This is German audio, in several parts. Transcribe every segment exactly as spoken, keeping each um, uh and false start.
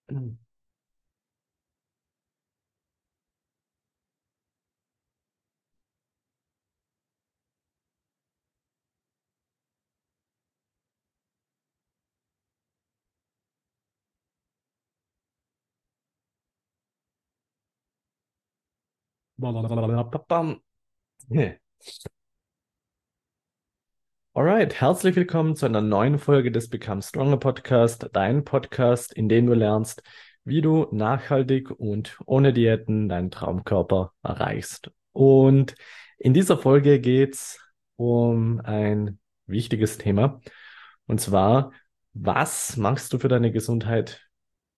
Alright, herzlich willkommen zu einer neuen Folge des Become Stronger Podcast, dein Podcast, in dem du lernst, wie du nachhaltig und ohne Diäten deinen Traumkörper erreichst. Und in dieser Folge geht es um ein wichtiges Thema, und zwar, was machst du für deine Gesundheit?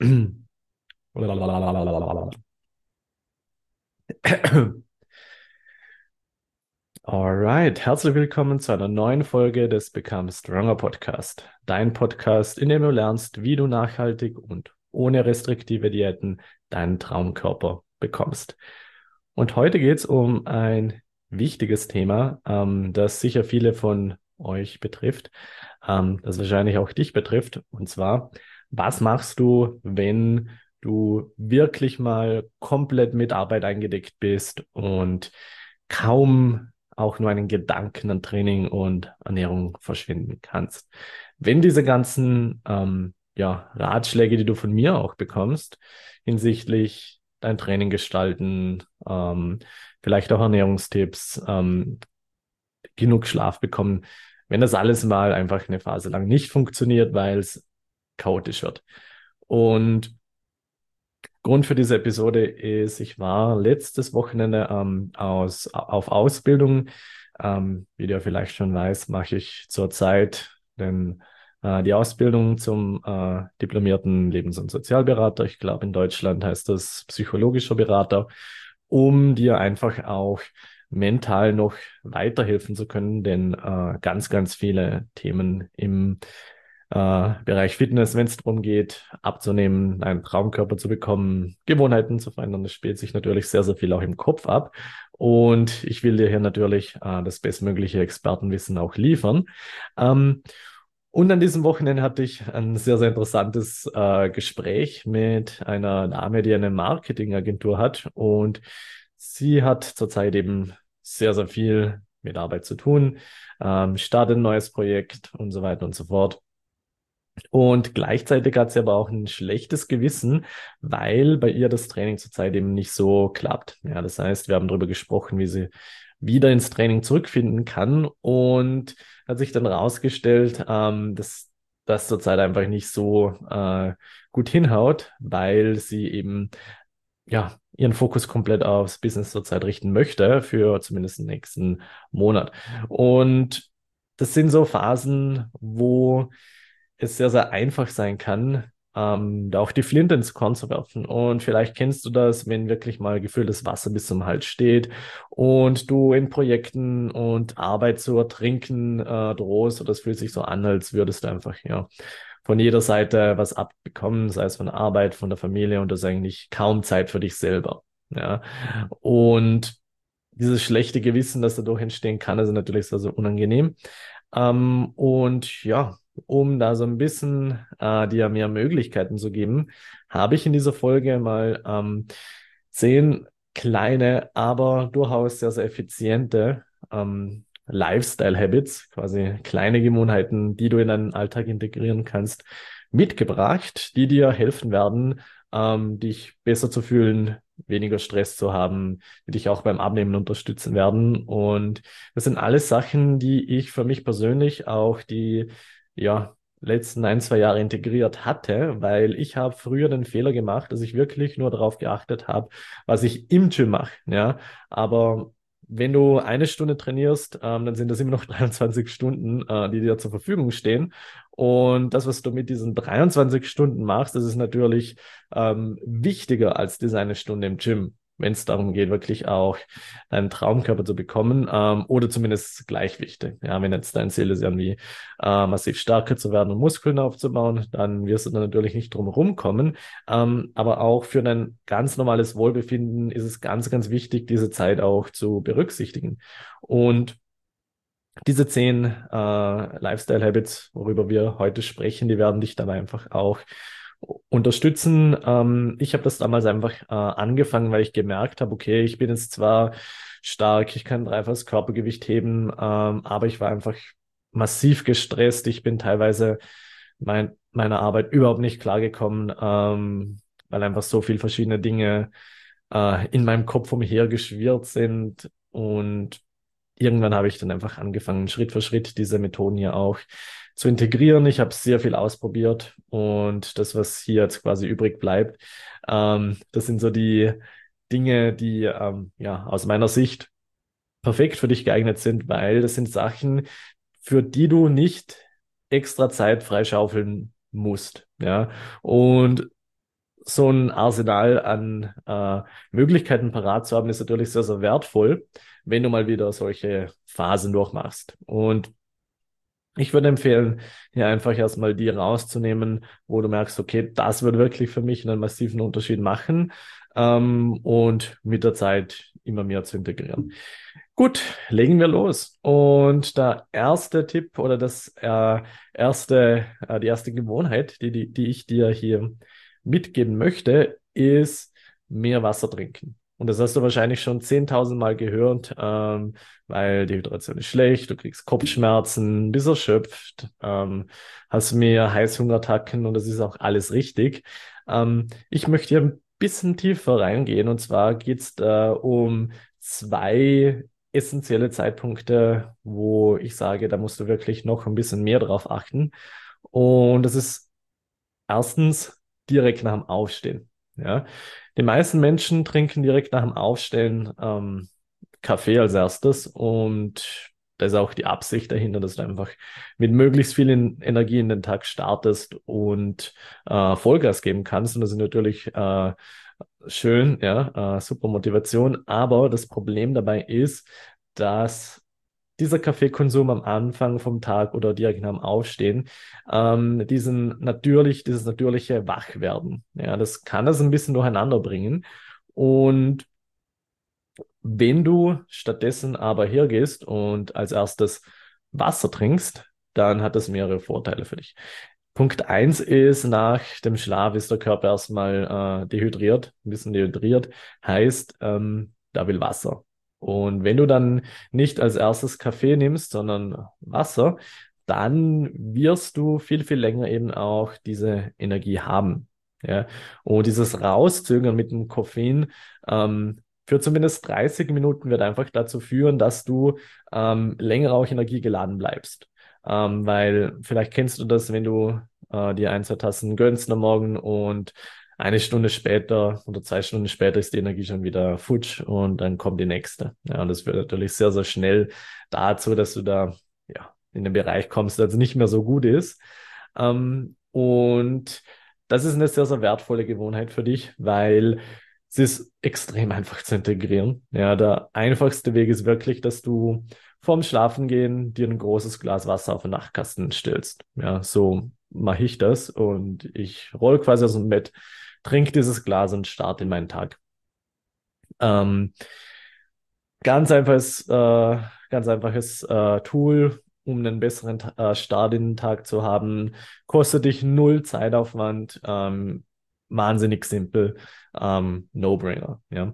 Alright, herzlich willkommen zu einer neuen Folge des Become Stronger Podcast. Dein Podcast, in dem du lernst, wie du nachhaltig und ohne restriktive Diäten deinen Traumkörper bekommst. Und heute geht es um ein wichtiges Thema, ähm, das sicher viele von euch betrifft, ähm, das wahrscheinlich auch dich betrifft. Und zwar, was machst du, wenn du wirklich mal komplett mit Arbeit eingedeckt bist und kaum auch nur einen Gedanken an Training und Ernährung verschwenden kannst? Wenn diese ganzen ähm, ja, Ratschläge, die du von mir auch bekommst, hinsichtlich dein Training gestalten, ähm, vielleicht auch Ernährungstipps, ähm, genug Schlaf bekommen, wenn das alles mal einfach eine Phase lang nicht funktioniert, weil es chaotisch wird. Und Grund für diese Episode ist, ich war letztes Wochenende ähm, aus, auf Ausbildung. Ähm, wie du ja vielleicht schon weißt, mache ich zurzeit den, äh, die Ausbildung zum äh, diplomierten Lebens- und Sozialberater. Ich glaube, in Deutschland heißt das psychologischer Berater, um dir einfach auch mental noch weiterhelfen zu können, denn äh, ganz, ganz viele Themen im äh, Bereich Fitness, wenn es darum geht, abzunehmen, einen Traumkörper zu bekommen, Gewohnheiten zu verändern. Das spielt sich natürlich sehr, sehr viel auch im Kopf ab. Und ich will dir hier natürlich äh, das bestmögliche Expertenwissen auch liefern. Ähm, und an diesem Wochenende hatte ich ein sehr, sehr interessantes äh, Gespräch mit einer Dame, die eine Marketingagentur hat. Und sie hat zurzeit eben sehr, sehr viel mit Arbeit zu tun, ähm, startet ein neues Projekt und so weiter und so fort. Und gleichzeitig hat sie aber auch ein schlechtes Gewissen, weil bei ihr das Training zurzeit eben nicht so klappt. Ja, das heißt, wir haben darüber gesprochen, wie sie wieder ins Training zurückfinden kann, und hat sich dann herausgestellt, ähm, dass das zurzeit einfach nicht so äh, gut hinhaut, weil sie eben ja ihren Fokus komplett aufs Business zurzeit richten möchte, für zumindest den nächsten Monat. Und das sind so Phasen, wo es sehr, sehr einfach sein kann, ähm, da auch die Flinte ins Korn zu werfen. Und vielleicht kennst du das, wenn wirklich mal gefülltes Wasser bis zum Hals steht und du in Projekten und Arbeit zu ertrinken äh, drohst, oder es fühlt sich so an, als würdest du einfach ja von jeder Seite was abbekommen, sei es von der Arbeit, von der Familie, und das ist eigentlich kaum Zeit für dich selber. Ja. Und dieses schlechte Gewissen, das dadurch entstehen kann, ist natürlich sehr, sehr unangenehm. Ähm, und ja, um da so ein bisschen äh, dir mehr Möglichkeiten zu geben, habe ich in dieser Folge mal ähm, zehn kleine, aber durchaus sehr, sehr effiziente ähm, Lifestyle-Habits, quasi kleine Gewohnheiten, die du in deinen Alltag integrieren kannst, mitgebracht, die dir helfen werden, ähm, dich besser zu fühlen, weniger Stress zu haben, die dich auch beim Abnehmen unterstützen werden. Und das sind alles Sachen, die ich für mich persönlich auch die, ja, letzten ein, zwei Jahre integriert hatte, weil ich habe früher den Fehler gemacht, dass ich wirklich nur darauf geachtet habe, was ich im Gym mache. Ja, aber wenn du eine Stunde trainierst, ähm, dann sind das immer noch dreiundzwanzig Stunden, äh, die dir zur Verfügung stehen. Und das, was du mit diesen dreiundzwanzig Stunden machst, das ist natürlich ähm, wichtiger als diese eine Stunde im Gym, wenn es darum geht, wirklich auch einen Traumkörper zu bekommen, ähm, oder zumindest gleichwichtig. Ja, wenn jetzt dein Ziel ist, irgendwie äh, massiv stärker zu werden und Muskeln aufzubauen, dann wirst du da natürlich nicht drum herum kommen. Ähm, aber auch für ein ganz normales Wohlbefinden ist es ganz, ganz wichtig, diese Zeit auch zu berücksichtigen. Und diese zehn äh, Lifestyle Habits, worüber wir heute sprechen, die werden dich dabei einfach auch unterstützen. Ähm, ich habe das damals einfach äh, angefangen, weil ich gemerkt habe, okay, ich bin jetzt zwar stark, ich kann dreifaches Körpergewicht heben, ähm, aber ich war einfach massiv gestresst. Ich bin teilweise mein, meiner Arbeit überhaupt nicht klargekommen, ähm, weil einfach so viel verschiedene Dinge äh, in meinem Kopf umhergeschwirrt sind. Und irgendwann habe ich dann einfach angefangen, Schritt für Schritt diese Methoden hier auch zu integrieren. Ich habe sehr viel ausprobiert und das, was hier jetzt quasi übrig bleibt, ähm, das sind so die Dinge, die ähm, ja aus meiner Sicht perfekt für dich geeignet sind, weil das sind Sachen, für die du nicht extra Zeit freischaufeln musst. Ja, und so ein Arsenal an äh, Möglichkeiten parat zu haben, ist natürlich sehr, sehr wertvoll, wenn du mal wieder solche Phasen durchmachst. Und ich würde empfehlen, hier einfach erstmal die rauszunehmen, wo du merkst, okay, das wird wirklich für mich einen massiven Unterschied machen, ähm, und mit der Zeit immer mehr zu integrieren. Gut, legen wir los. Und der erste Tipp oder das äh, erste, äh, die erste Gewohnheit, die, die, die ich dir hier mitgeben möchte, ist mehr Wasser trinken. Und das hast du wahrscheinlich schon zehntausend Mal gehört, ähm, weil die Hydration ist schlecht, du kriegst Kopfschmerzen, bist erschöpft, ähm, hast mehr Heißhungerattacken und das ist auch alles richtig. Ähm, ich möchte hier ein bisschen tiefer reingehen und zwar geht es da um zwei essentielle Zeitpunkte, wo ich sage, da musst du wirklich noch ein bisschen mehr drauf achten. Und das ist erstens direkt nach dem Aufstehen. Ja, die meisten Menschen trinken direkt nach dem Aufstehen ähm, Kaffee als erstes und das ist auch die Absicht dahinter, dass du einfach mit möglichst viel in Energie in den Tag startest und äh, Vollgas geben kannst. Und das ist natürlich äh, schön, ja, äh, super Motivation. Aber das Problem dabei ist, dass dieser Kaffeekonsum am Anfang vom Tag oder direkt nach dem Aufstehen, ähm, diesen natürlich, dieses natürliche Wachwerden, ja, das kann das ein bisschen durcheinander bringen. Und wenn du stattdessen aber hergehst und als erstes Wasser trinkst, dann hat das mehrere Vorteile für dich. Punkt eins ist, nach dem Schlaf ist der Körper erstmal äh, dehydriert, ein bisschen dehydriert, heißt, ähm, da will Wasser. Und wenn du dann nicht als erstes Kaffee nimmst, sondern Wasser, dann wirst du viel, viel länger eben auch diese Energie haben. Ja? Und dieses Rauszögern mit dem Koffein, ähm, für zumindest dreißig Minuten wird einfach dazu führen, dass du ähm, länger auch energiegeladen bleibst. Ähm, weil vielleicht kennst du das, wenn du äh, dir ein, zwei Tassen gönnst am Morgen und eine Stunde später oder zwei Stunden später ist die Energie schon wieder futsch und dann kommt die nächste. Ja, und das führt natürlich sehr, sehr schnell dazu, dass du da ja, in den Bereich kommst, der jetzt nicht mehr so gut ist. Ähm, und das ist eine sehr, sehr wertvolle Gewohnheit für dich, weil es ist extrem einfach zu integrieren. Ja, der einfachste Weg ist wirklich, dass du vorm Schlafengehen dir ein großes Glas Wasser auf den Nachtkasten stellst. Ja, so mache ich das und ich roll quasi aus dem Bett, trinke dieses Glas und starte in meinen Tag. Ähm, ganz einfaches, äh, ganz einfaches äh, Tool, um einen besseren äh, Start in den Tag zu haben. Kostet dich null Zeitaufwand, ähm, wahnsinnig simpel, ähm, No-Brainer. Ja.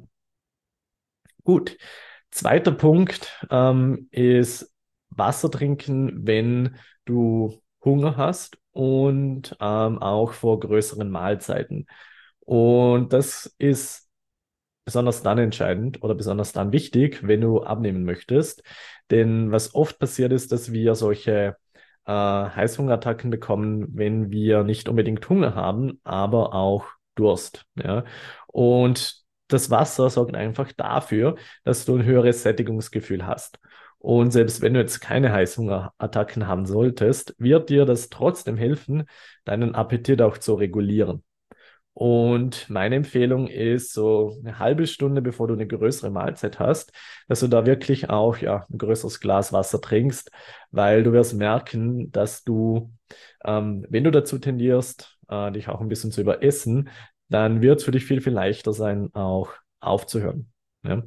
Gut. Zweiter Punkt ähm, ist Wasser trinken, wenn du Hunger hast und ähm, auch vor größeren Mahlzeiten. Und das ist besonders dann entscheidend oder besonders dann wichtig, wenn du abnehmen möchtest. Denn was oft passiert ist, dass wir solche äh, Heißhungerattacken bekommen, wenn wir nicht unbedingt Hunger haben, aber auch Durst. Ja? Und das Wasser sorgt einfach dafür, dass du ein höheres Sättigungsgefühl hast. Und selbst wenn du jetzt keine Heißhungerattacken haben solltest, wird dir das trotzdem helfen, deinen Appetit auch zu regulieren. Und meine Empfehlung ist, so eine halbe Stunde, bevor du eine größere Mahlzeit hast, dass du da wirklich auch ja, ein größeres Glas Wasser trinkst, weil du wirst merken, dass du, ähm, wenn du dazu tendierst, äh, dich auch ein bisschen zu überessen, dann wird es für dich viel, viel leichter sein, auch aufzuhören. Ja?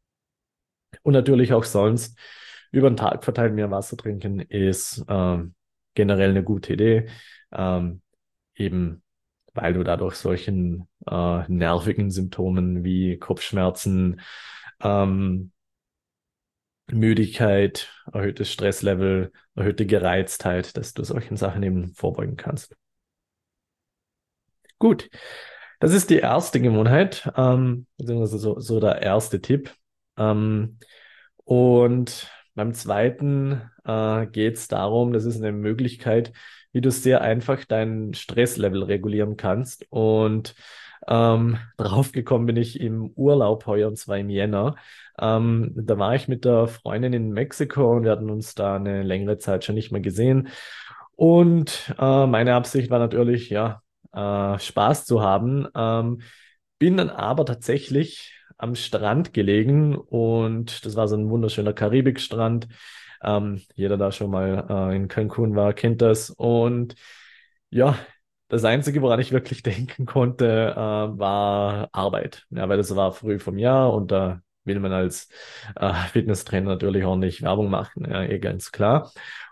Und natürlich auch sonst über den Tag verteilt mehr Wasser trinken ist ähm, generell eine gute Idee. Ähm, eben weil du dadurch solchen äh, nervigen Symptomen wie Kopfschmerzen, ähm, Müdigkeit, erhöhtes Stresslevel, erhöhte Gereiztheit, dass du solchen Sachen eben vorbeugen kannst. Gut, das ist die erste Gewohnheit, ähm, beziehungsweise so, so der erste Tipp. Ähm, und beim zweiten äh, geht es darum, das ist eine Möglichkeit, wie du sehr einfach dein Stresslevel regulieren kannst. Und ähm, drauf gekommen bin ich im Urlaub heuer, und zwar im Jänner. Ähm, da war ich mit der Freundin in Mexiko und wir hatten uns da eine längere Zeit schon nicht mehr gesehen. Und äh, meine Absicht war natürlich, ja, äh, Spaß zu haben. Ähm, bin dann aber tatsächlich am Strand gelegen und das war so ein wunderschöner Karibikstrand. Ähm, jeder, der schon mal äh, in Cancun war, kennt das. Und ja, das Einzige, woran ich wirklich denken konnte, äh, war Arbeit. Ja, weil das war früh vom Jahr und da will man als äh, Fitnesstrainer natürlich auch nicht Werbung machen, ja, eh ganz klar.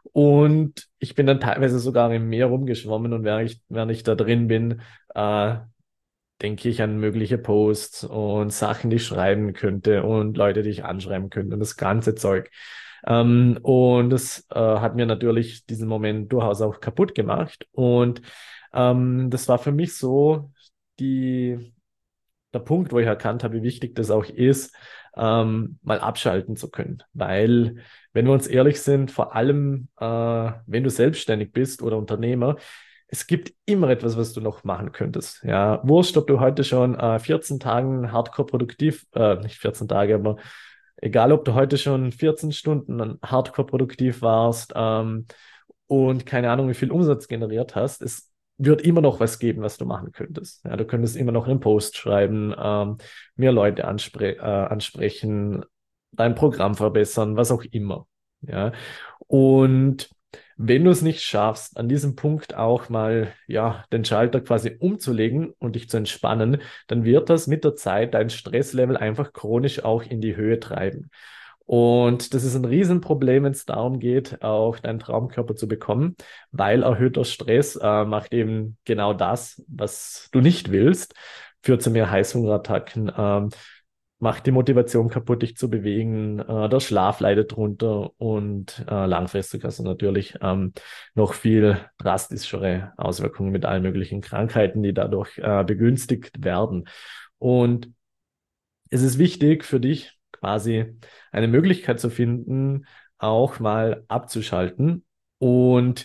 Und ich bin dann teilweise sogar im Meer rumgeschwommen und während ich, während ich da drin bin, äh, denke ich an mögliche Posts und Sachen, die ich schreiben könnte und Leute, die ich anschreiben könnte und das ganze Zeug. Ähm, und das äh, hat mir natürlich diesen Moment durchaus auch kaputt gemacht. Und ähm, das war für mich so die, der Punkt, wo ich erkannt habe, wie wichtig das auch ist, ähm, mal abschalten zu können. Weil, wenn wir uns ehrlich sind, vor allem, äh, wenn du selbstständig bist oder Unternehmer, es gibt immer etwas, was du noch machen könntest. Ja, wurscht, ob du heute schon äh, vierzehn Tagen hardcore produktiv, äh, nicht vierzehn Tage, aber egal, ob du heute schon vierzehn Stunden hardcore produktiv warst, ähm, und keine Ahnung, wie viel Umsatz generiert hast, es wird immer noch was geben, was du machen könntest. Ja, du könntest immer noch einen Post schreiben, ähm, mehr Leute anspre äh, ansprechen, dein Programm verbessern, was auch immer. Ja, und wenn du es nicht schaffst, an diesem Punkt auch mal, ja, den Schalter quasi umzulegen und dich zu entspannen, dann wird das mit der Zeit dein Stresslevel einfach chronisch auch in die Höhe treiben. Und das ist ein Riesenproblem, wenn es darum geht, auch deinen Traumkörper zu bekommen, weil erhöhter Stress äh, macht eben genau das, was du nicht willst, führt zu mehr Heißhungerattacken, ähm, macht die Motivation kaputt, dich zu bewegen, äh, der Schlaf leidet drunter und äh, langfristig hast du natürlich ähm, noch viel drastischere Auswirkungen mit allen möglichen Krankheiten, die dadurch äh, begünstigt werden. Und es ist wichtig für dich, quasi eine Möglichkeit zu finden, auch mal abzuschalten. Und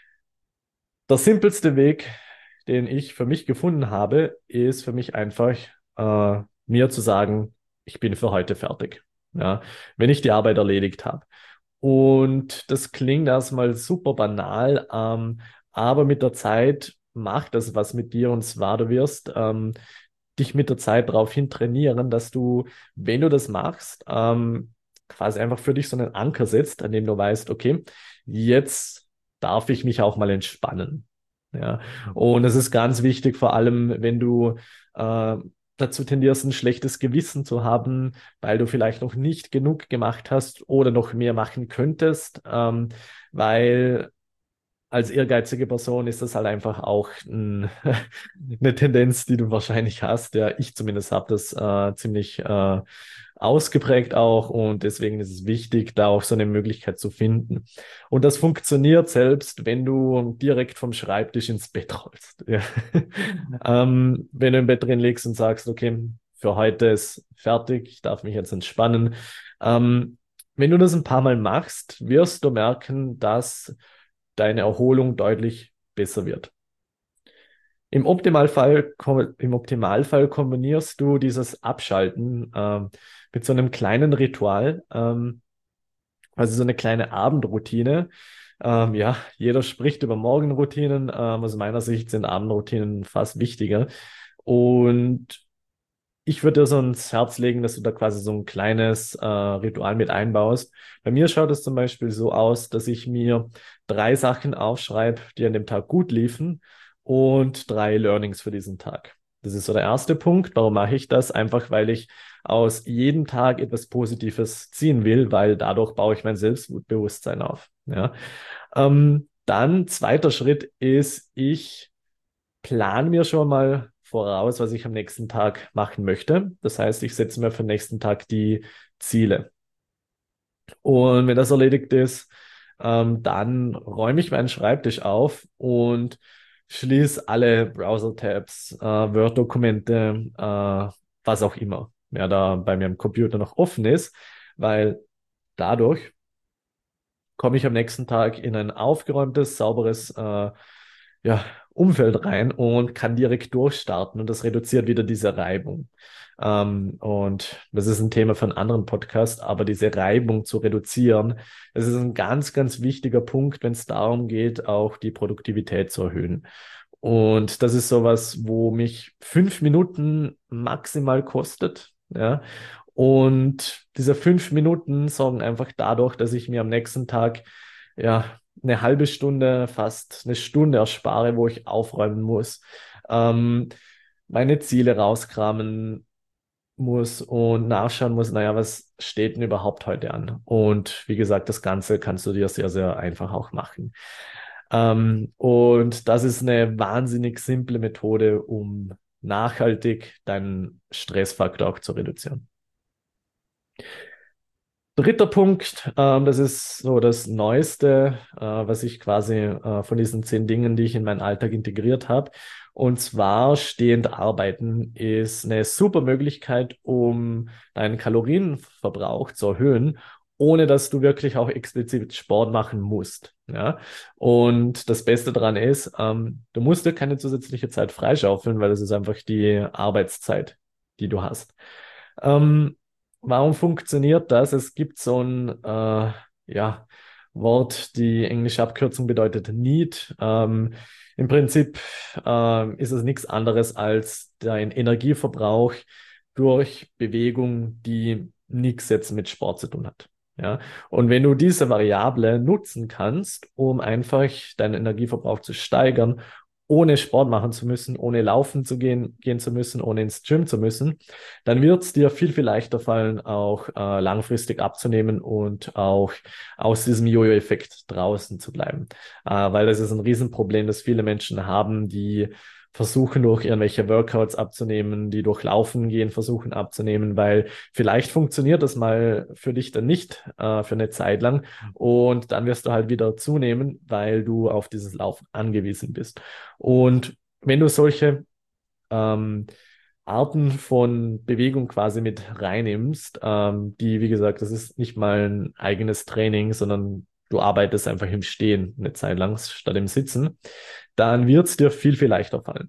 der simpelste Weg, den ich für mich gefunden habe, ist für mich einfach, äh, mir zu sagen, ich bin für heute fertig. Ja, wenn ich die Arbeit erledigt habe. Und das klingt erstmal super banal, ähm, aber mit der Zeit macht das was mit dir und zwar du wirst ähm, dich mit der Zeit daraufhin trainieren, dass du, wenn du das machst, ähm, quasi einfach für dich so einen Anker setzt, an dem du weißt, okay, jetzt darf ich mich auch mal entspannen. Ja, und es ist ganz wichtig, vor allem, wenn du äh, dazu tendierst, ein schlechtes Gewissen zu haben, weil du vielleicht noch nicht genug gemacht hast oder noch mehr machen könntest, ähm, weil als ehrgeizige Person ist das halt einfach auch ein, eine Tendenz, die du wahrscheinlich hast. Ja, ich zumindest habe das äh, ziemlich äh, ausgeprägt auch und deswegen ist es wichtig, da auch so eine Möglichkeit zu finden. Und das funktioniert selbst, wenn du direkt vom Schreibtisch ins Bett rollst. Ja. ähm, wenn du im Bett drin liegst und sagst, okay, für heute ist fertig, ich darf mich jetzt entspannen. Ähm, wenn du das ein paar Mal machst, wirst du merken, dass deine Erholung deutlich besser wird. Im Optimalfall, im Optimalfall kombinierst du dieses Abschalten ähm, mit so einem kleinen Ritual, ähm, also so eine kleine Abendroutine. Ähm, ja, jeder spricht über Morgenroutinen. Ähm, aus meiner Sicht sind Abendroutinen fast wichtiger. Und ich würde dir so ans Herz legen, dass du da quasi so ein kleines äh, Ritual mit einbaust. Bei mir schaut es zum Beispiel so aus, dass ich mir drei Sachen aufschreibe, die an dem Tag gut liefen und drei Learnings für diesen Tag. Das ist so der erste Punkt. Warum mache ich das? Einfach, weil ich aus jedem Tag etwas Positives ziehen will, weil dadurch baue ich mein Selbstbewusstsein auf. Ja. Ähm, dann zweiter Schritt ist, ich plane mir schon mal voraus, was ich am nächsten Tag machen möchte. Das heißt, ich setze mir für den nächsten Tag die Ziele. Und wenn das erledigt ist, ähm, dann räume ich meinen Schreibtisch auf und schließe alle Browser-Tabs, äh, Word-Dokumente, äh, was auch immer, ja, da bei mir am Computer noch offen ist, weil dadurch komme ich am nächsten Tag in ein aufgeräumtes, sauberes äh, ja, Umfeld rein und kann direkt durchstarten und das reduziert wieder diese Reibung. Ähm, und das ist ein Thema für einen anderen Podcast, aber diese Reibung zu reduzieren, das ist ein ganz, ganz wichtiger Punkt, wenn es darum geht, auch die Produktivität zu erhöhen. Und das ist sowas, wo mich fünf Minuten maximal kostet. Ja, und diese fünf Minuten sorgen einfach dadurch, dass ich mir am nächsten Tag ja eine halbe Stunde, fast eine Stunde erspare, wo ich aufräumen muss, ähm, meine Ziele rauskramen muss und nachschauen muss, naja, was steht denn überhaupt heute an? Und wie gesagt, das Ganze kannst du dir sehr, sehr einfach auch machen. Ähm, und das ist eine wahnsinnig simple Methode, um nachhaltig deinen Stressfaktor auch zu reduzieren. Dritter Punkt, ähm, das ist so das Neueste, äh, was ich quasi äh, von diesen zehn Dingen, die ich in meinen Alltag integriert habe. Und zwar stehend arbeiten ist eine super Möglichkeit, um deinen Kalorienverbrauch zu erhöhen, ohne dass du wirklich auch explizit Sport machen musst. Ja? Und das Beste daran ist, ähm, du musst dir keine zusätzliche Zeit freischaufeln, weil das ist einfach die Arbeitszeit, die du hast. Ähm, Warum funktioniert das? Es gibt so ein äh, ja, Wort, die englische Abkürzung bedeutet Need. Ähm, im Prinzip ähm, ist es nichts anderes als dein Energieverbrauch durch Bewegung, die nichts jetzt mit Sport zu tun hat. Ja? Und wenn du diese Variable nutzen kannst, um einfach deinen Energieverbrauch zu steigern, ohne Sport machen zu müssen, ohne laufen zu gehen, gehen zu müssen, ohne ins Gym zu müssen, dann wird es dir viel, viel leichter fallen, auch äh, langfristig abzunehmen und auch aus diesem Jojo-Effekt draußen zu bleiben. Äh, weil das ist ein Riesenproblem, das viele Menschen haben, die versuchen durch irgendwelche Workouts abzunehmen, die durch Laufen gehen versuchen abzunehmen, weil vielleicht funktioniert das mal für dich dann nicht äh, für eine Zeit lang und dann wirst du halt wieder zunehmen, weil du auf dieses Laufen angewiesen bist. Und wenn du solche ähm, Arten von Bewegung quasi mit reinnimmst, ähm, die, wie gesagt, das ist nicht mal ein eigenes Training, sondern du arbeitest einfach im Stehen eine Zeit lang statt im Sitzen, dann wird es dir viel, viel leichter fallen.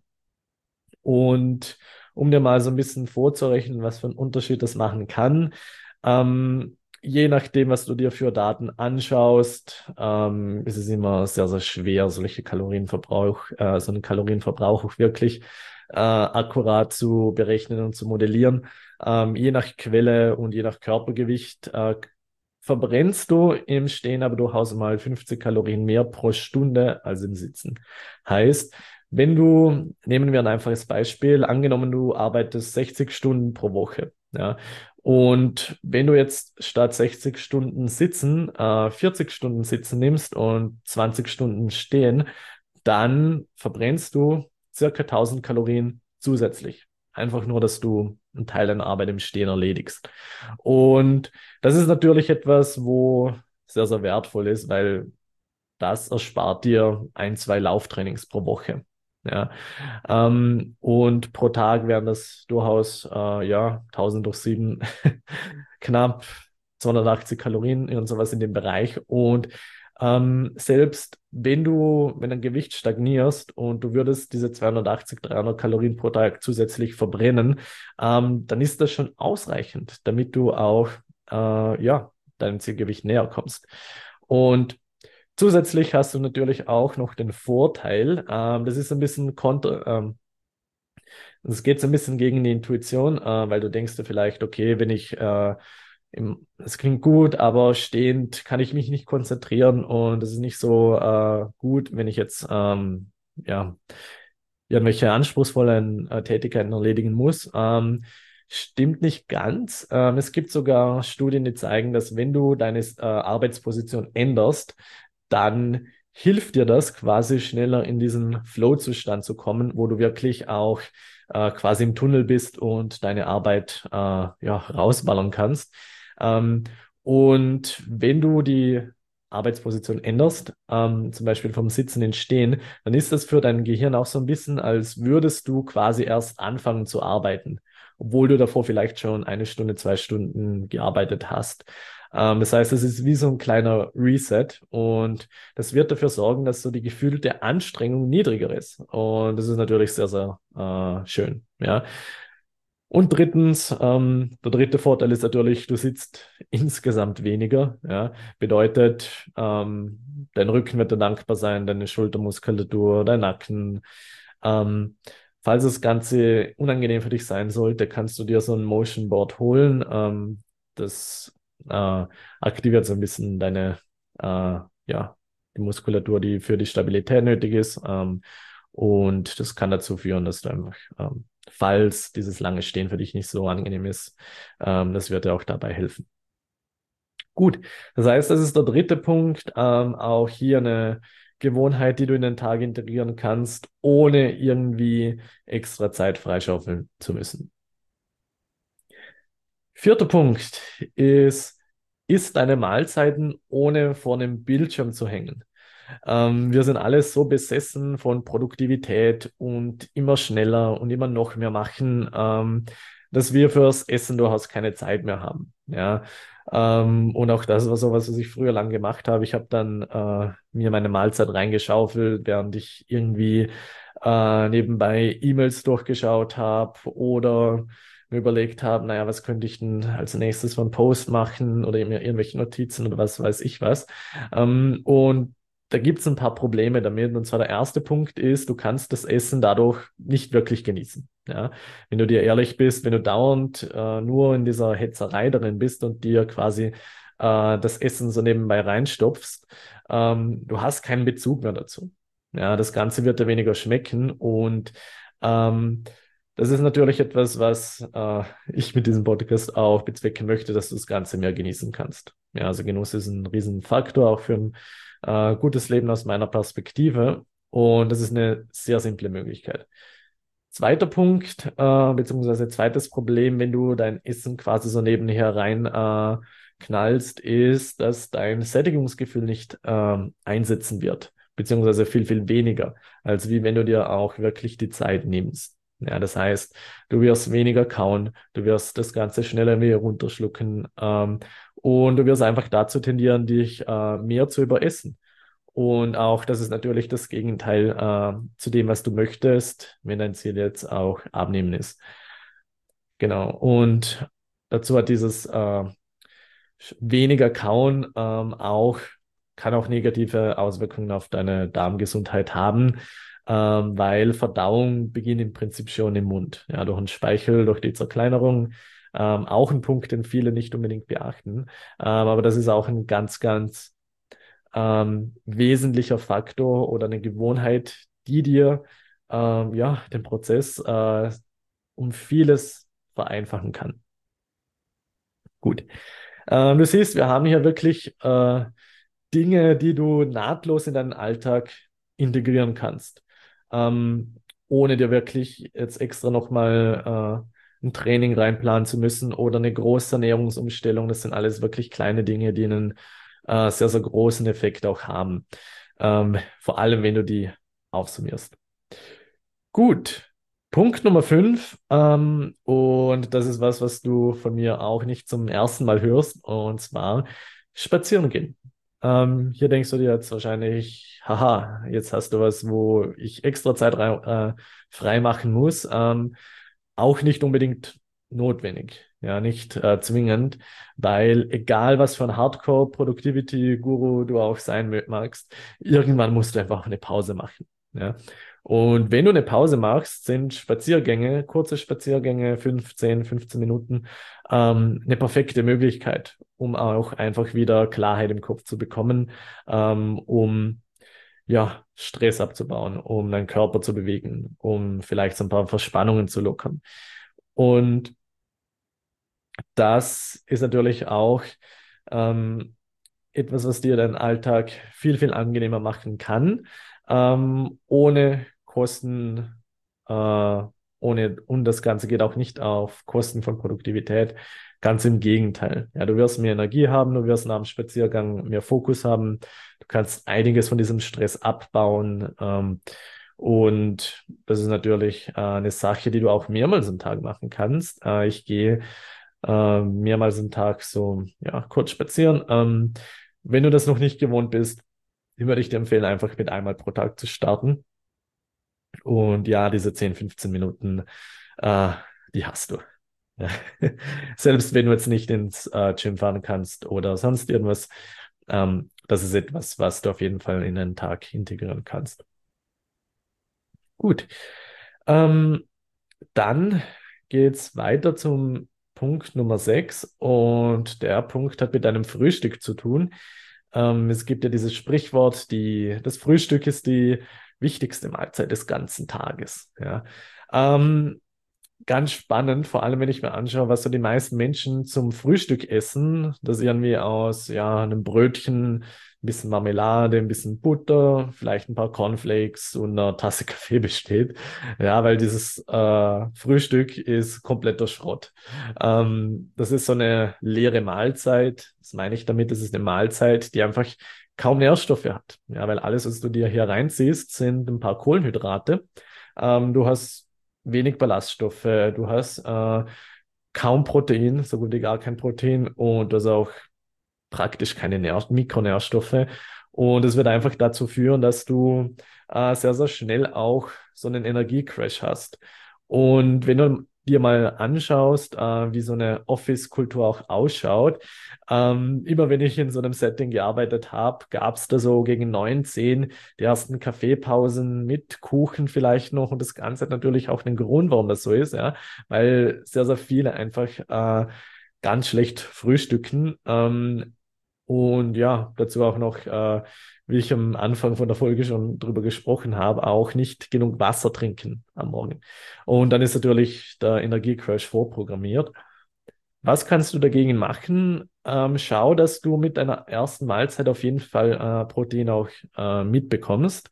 Und um dir mal so ein bisschen vorzurechnen, was für einen Unterschied das machen kann, ähm, je nachdem, was du dir für Daten anschaust, ähm, ist es immer sehr, sehr schwer, solche Kalorienverbrauch, äh, so einen Kalorienverbrauch auch wirklich äh, akkurat zu berechnen und zu modellieren. Ähm, je nach Quelle und je nach Körpergewicht äh, verbrennst du im Stehen aber durchaus mal fünfzig Kalorien mehr pro Stunde als im Sitzen. Heißt, wenn du, nehmen wir ein einfaches Beispiel, angenommen, du arbeitest sechzig Stunden pro Woche, ja, und wenn du jetzt statt sechzig Stunden sitzen, äh, vierzig Stunden sitzen nimmst und zwanzig Stunden stehen, dann verbrennst du circa tausend Kalorien zusätzlich. Einfach nur, dass du einen Teil deiner Arbeit im Stehen erledigst. Und das ist natürlich etwas, wo sehr, sehr wertvoll ist, weil das erspart dir ein, zwei Lauftrainings pro Woche. Ja, ähm, und pro Tag wären das durchaus, äh, ja, tausend durch sieben, knapp zweihundertachtzig Kalorien und sowas in dem Bereich. Und ähm, selbst wenn du, wenn dein Gewicht stagnierst und du würdest diese zweihundertachtzig, dreihundert Kalorien pro Tag zusätzlich verbrennen, ähm, dann ist das schon ausreichend, damit du auch, äh, ja, deinem Zielgewicht näher kommst. Und zusätzlich hast du natürlich auch noch den Vorteil, ähm, das ist ein bisschen kontra, ähm, es geht so ein bisschen gegen die Intuition, äh, weil du denkst dir vielleicht, okay, wenn ich, äh, im, es klingt gut, aber stehend kann ich mich nicht konzentrieren und es ist nicht so äh, gut, wenn ich jetzt ähm, ja irgendwelche anspruchsvollen äh, Tätigkeiten erledigen muss. Ähm, stimmt nicht ganz. Ähm, es gibt sogar Studien, die zeigen, dass wenn du deine äh, Arbeitsposition änderst, dann hilft dir das, quasi schneller in diesen Flow-Zustand zu kommen, wo du wirklich auch äh, quasi im Tunnel bist und deine Arbeit äh, ja, rausballern kannst. Ähm, und wenn du die Arbeitsposition änderst, ähm, zum Beispiel vom Sitzen ins Stehen, dann ist das für dein Gehirn auch so ein bisschen, als würdest du quasi erst anfangen zu arbeiten, obwohl du davor vielleicht schon eine Stunde, zwei Stunden gearbeitet hast. Ähm, das heißt, es ist wie so ein kleiner Reset und das wird dafür sorgen, dass so die gefühlte Anstrengung niedriger ist. Und das ist natürlich sehr, sehr äh, schön. Ja. Und drittens, ähm, der dritte Vorteil ist natürlich, du sitzt insgesamt weniger. Ja. Bedeutet, ähm, dein Rücken wird dir dankbar sein, deine Schultermuskulatur, dein Nacken. Ähm, falls das Ganze unangenehm für dich sein sollte, kannst du dir so ein Motion Board holen. Ähm, das äh, aktiviert so ein bisschen deine, äh, ja, die Muskulatur, die für die Stabilität nötig ist. Ähm, und das kann dazu führen, dass du einfach, ähm, falls dieses lange Stehen für dich nicht so angenehm ist, ähm, das wird dir auch dabei helfen. Gut, das heißt, das ist der dritte Punkt. Ähm, auch hier eine Gewohnheit, die du in den Tag integrieren kannst, ohne irgendwie extra Zeit freischaufeln zu müssen. Vierter Punkt ist, isst deine Mahlzeiten, ohne vor einem Bildschirm zu hängen. Ähm, wir sind alle so besessen von Produktivität und immer schneller und immer noch mehr machen, ähm, dass wir fürs Essen durchaus keine Zeit mehr haben. Ja. Ähm, und auch das war so was, was ich früher lang gemacht habe. Ich habe dann äh, mir meine Mahlzeit reingeschaufelt, während ich irgendwie äh, nebenbei E-Mails durchgeschaut habe oder mir überlegt habe, naja, was könnte ich denn als nächstes für einen Post machen oder mir irgendwelche Notizen oder was weiß ich was. Ähm, und da gibt es ein paar Probleme damit. Und zwar der erste Punkt ist, du kannst das Essen dadurch nicht wirklich genießen. Ja? Wenn du dir ehrlich bist, wenn du dauernd äh, nur in dieser Hetzerei darin bist und dir quasi äh, das Essen so nebenbei reinstopfst, ähm, du hast keinen Bezug mehr dazu. Ja, das Ganze wird dir weniger schmecken und ähm, das ist natürlich etwas, was äh, ich mit diesem Podcast auch bezwecken möchte, dass du das Ganze mehr genießen kannst. Ja, also Genuss ist ein Riesenfaktor auch für ein äh, gutes Leben aus meiner Perspektive. Und das ist eine sehr simple Möglichkeit. Zweiter Punkt, äh, beziehungsweise zweites Problem, wenn du dein Essen quasi so nebenher rein äh, knallst, ist, dass dein Sättigungsgefühl nicht ähm, einsetzen wird, beziehungsweise viel, viel weniger, als wie wenn du dir auch wirklich die Zeit nimmst. Ja, das heißt, du wirst weniger kauen, du wirst das Ganze schneller wieder runterschlucken ähm, und du wirst einfach dazu tendieren, dich äh, mehr zu überessen. Und auch, das ist natürlich das Gegenteil äh, zu dem, was du möchtest, wenn dein Ziel jetzt auch abnehmen ist. Genau. Und dazu hat dieses äh, weniger Kauen ähm, auch, kann auch negative Auswirkungen auf deine Darmgesundheit haben, ähm, weil Verdauung beginnt im Prinzip schon im Mund. Ja, durch den Speichel, durch die Zerkleinerung. Ähm, auch ein Punkt, den viele nicht unbedingt beachten. Ähm, aber das ist auch ein ganz, ganz ähm, wesentlicher Faktor oder eine Gewohnheit, die dir ähm, ja, den Prozess äh, um vieles vereinfachen kann. Gut. Ähm, du siehst, wir haben hier wirklich äh, Dinge, die du nahtlos in deinen Alltag integrieren kannst, ähm, ohne dir wirklich jetzt extra nochmal äh, ein Training reinplanen zu müssen oder eine große Ernährungsumstellung. Das sind alles wirklich kleine Dinge, die einen äh, sehr, sehr großen Effekt auch haben. Ähm, vor allem, wenn du die aufsummierst. Gut. Punkt Nummer fünf, ähm, und das ist was, was du von mir auch nicht zum ersten Mal hörst, und zwar spazieren gehen. Ähm, hier denkst du dir jetzt wahrscheinlich, haha, jetzt hast du was, wo ich extra Zeit rein, äh, frei machen muss. Ähm, auch nicht unbedingt notwendig, ja, nicht äh, zwingend, weil egal was für ein Hardcore-Productivity-Guru du auch sein mö- magst, irgendwann musst du einfach eine Pause machen. Ja. Und wenn du eine Pause machst, sind Spaziergänge, kurze Spaziergänge, fünfzehn, fünfzehn Minuten, ähm, eine perfekte Möglichkeit, um auch einfach wieder Klarheit im Kopf zu bekommen, ähm, um ja, Stress abzubauen, um deinen Körper zu bewegen, um vielleicht so ein paar Verspannungen zu lockern. Und das ist natürlich auch ähm, etwas, was dir deinen Alltag viel, viel angenehmer machen kann, ähm, ohne Kosten, äh, ohne, und das Ganze geht auch nicht auf Kosten von Produktivität. Ganz im Gegenteil. Ja, du wirst mehr Energie haben, du wirst nach dem Spaziergang mehr Fokus haben, du kannst einiges von diesem Stress abbauen. Ähm, und das ist natürlich äh, eine Sache, die du auch mehrmals am Tag machen kannst. Äh, ich gehe äh, mehrmals am Tag so ja, kurz spazieren. Ähm, wenn du das noch nicht gewohnt bist, würde ich dir empfehlen, einfach mit einmal pro Tag zu starten. Und ja, diese zehn, fünfzehn Minuten, äh, die hast du. Ja. Selbst wenn du jetzt nicht ins äh, Gym fahren kannst oder sonst irgendwas, ähm, das ist etwas, was du auf jeden Fall in den Tag integrieren kannst. Gut. Ähm, Dann geht's weiter zum Punkt Nummer sechs und der Punkt hat mit deinem Frühstück zu tun. Ähm, es gibt ja dieses Sprichwort, die, das Frühstück ist die wichtigste Mahlzeit des ganzen Tages. Ja. Ähm, Ganz spannend, vor allem wenn ich mir anschaue, was so die meisten Menschen zum Frühstück essen. Das irgendwie aus ja, einem Brötchen, ein bisschen Marmelade, ein bisschen Butter, vielleicht ein paar Cornflakes und einer Tasse Kaffee besteht. Ja, weil dieses äh, Frühstück ist kompletter Schrott. Ähm, das ist so eine leere Mahlzeit. Was meine ich damit? Das ist eine Mahlzeit, die einfach kaum Nährstoffe hat. Ja, weil alles, was du dir hier reinziehst, sind ein paar Kohlenhydrate. Ähm, du hast wenig Ballaststoffe, du hast äh, kaum Protein, so gut wie gar kein Protein und du hast auch praktisch keine Nähr Mikronährstoffe. Und es wird einfach dazu führen, dass du äh, sehr, sehr schnell auch so einen Energiecrash hast. Und wenn du dir mal anschaust, äh, wie so eine Office-Kultur auch ausschaut, ähm, immer wenn ich in so einem Setting gearbeitet habe, gab es da so gegen neun, zehn die ersten Kaffeepausen mit Kuchen vielleicht noch. Und das Ganze hat natürlich auch einen Grund, warum das so ist, ja, weil sehr, sehr viele einfach äh, ganz schlecht frühstücken. Ähm, und ja, dazu auch noch, äh, wie ich am Anfang von der Folge schon drüber gesprochen habe, auch nicht genug Wasser trinken am Morgen. Und dann ist natürlich der Energiecrash vorprogrammiert. Was kannst du dagegen machen? Ähm, schau, dass du mit deiner ersten Mahlzeit auf jeden Fall äh, Protein auch äh, mitbekommst.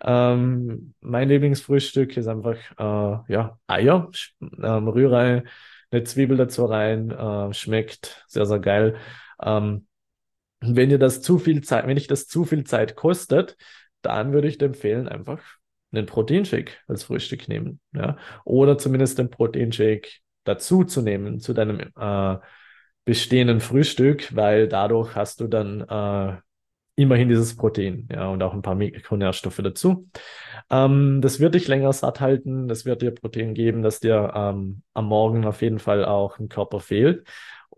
Ähm, mein Lieblingsfrühstück ist einfach äh, ja, Eier. Sch- Ähm, rühre eine Zwiebel dazu rein. Äh, schmeckt sehr, sehr geil. Ähm, und wenn dir das zu viel Zeit, wenn dich das zu viel Zeit kostet, dann würde ich dir empfehlen, einfach einen Proteinshake als Frühstück nehmen, ja. Oder zumindest den Proteinshake dazu zu nehmen zu deinem äh, bestehenden Frühstück, weil dadurch hast du dann äh, immerhin dieses Protein, ja, und auch ein paar Mikronährstoffe dazu. Ähm, das wird dich länger satt halten, das wird dir Protein geben, das dir ähm, am Morgen auf jeden Fall auch im Körper fehlt.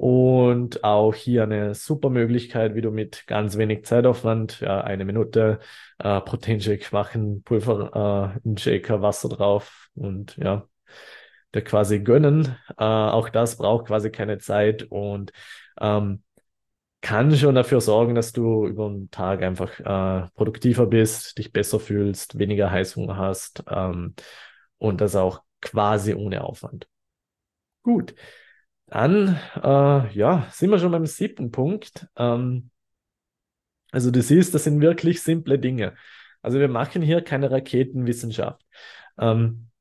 Und auch hier eine super Möglichkeit, wie du mit ganz wenig Zeitaufwand, ja, eine Minute äh, Proteinshake machen, Pulver, äh, in Shaker, Wasser drauf und ja, der quasi gönnen. Äh, auch das braucht quasi keine Zeit und ähm, kann schon dafür sorgen, dass du über den Tag einfach äh, produktiver bist, dich besser fühlst, weniger Heißhunger hast ähm, und das auch quasi ohne Aufwand. Gut, dann äh, ja, sind wir schon beim siebten Punkt. Ähm, also du siehst, das sind wirklich simple Dinge. Also wir machen hier keine Raketenwissenschaft. Ähm,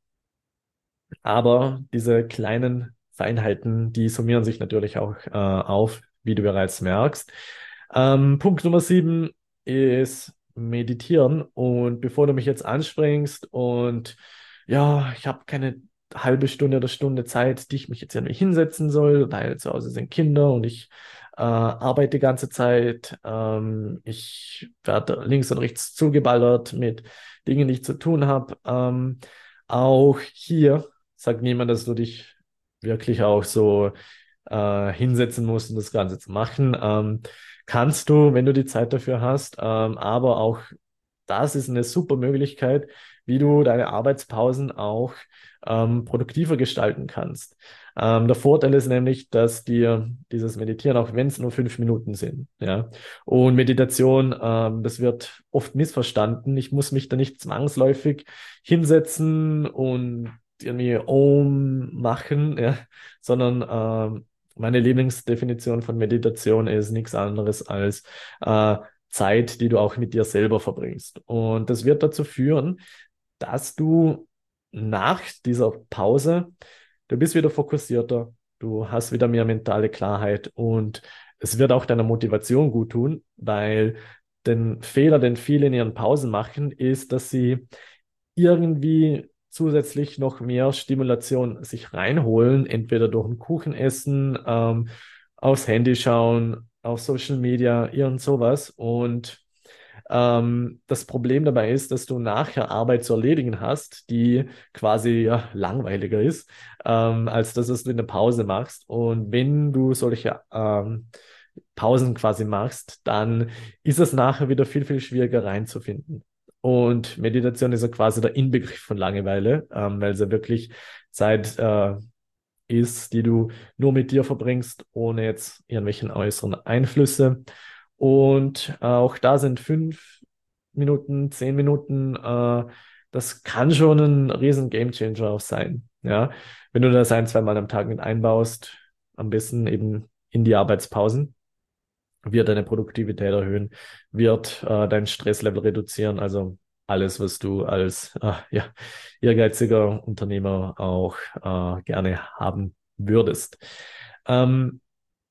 aber diese kleinen Feinheiten, die summieren sich natürlich auch äh, auf, wie du bereits merkst. Ähm, Punkt Nummer sieben ist meditieren. Und bevor du mich jetzt anspringst und ja, ich habe keine halbe Stunde oder Stunde Zeit, die ich mich jetzt irgendwie hinsetzen soll, weil zu Hause sind Kinder und ich äh, arbeite die ganze Zeit. Ähm, ich werde links und rechts zugeballert mit Dingen, die ich zu tun habe. Ähm, auch hier sagt niemand, dass du dich wirklich auch so äh, hinsetzen musst, um das Ganze zu machen. Ähm, kannst du, wenn du die Zeit dafür hast, ähm, aber auch das ist eine super Möglichkeit, wie du deine Arbeitspausen auch ähm, produktiver gestalten kannst. Ähm, der Vorteil ist nämlich, dass dir dieses Meditieren, auch wenn es nur fünf Minuten sind, ja, und Meditation, ähm, das wird oft missverstanden. Ich muss mich da nicht zwangsläufig hinsetzen und irgendwie Om machen, ja, sondern ähm, Meine Lieblingsdefinition von Meditation ist nichts anderes als äh, Zeit, die du auch mit dir selber verbringst. Und das wird dazu führen, dass du nach dieser Pause, du bist wieder fokussierter, du hast wieder mehr mentale Klarheit und es wird auch deiner Motivation gut tun, weil den Fehler, den viele in ihren Pausen machen, ist, dass sie irgendwie zusätzlich noch mehr Stimulation sich reinholen, entweder durch ein Kuchen essen, ähm, aufs Handy schauen, auf Social Media, irgend sowas. Und ähm, das Problem dabei ist, dass du nachher Arbeit zu erledigen hast, die quasi ja, langweiliger ist, ähm, als das, was du in der Pause machst. Und wenn du solche ähm, Pausen quasi machst, dann ist es nachher wieder viel, viel schwieriger reinzufinden. Und Meditation ist ja quasi der Inbegriff von Langeweile, ähm, weil es ja wirklich Zeit äh, ist, die du nur mit dir verbringst, ohne jetzt irgendwelchen äußeren Einflüsse. Und äh, auch da sind fünf Minuten, zehn Minuten, äh, das kann schon ein riesen Gamechanger auch sein. Ja, wenn du das ein, zwei Mal am Tag mit einbaust, am besten eben in die Arbeitspausen, wird deine Produktivität erhöhen, wird äh, dein Stresslevel reduzieren. Also alles, was du als äh, ja, ehrgeiziger Unternehmer auch äh, gerne haben würdest. Ähm,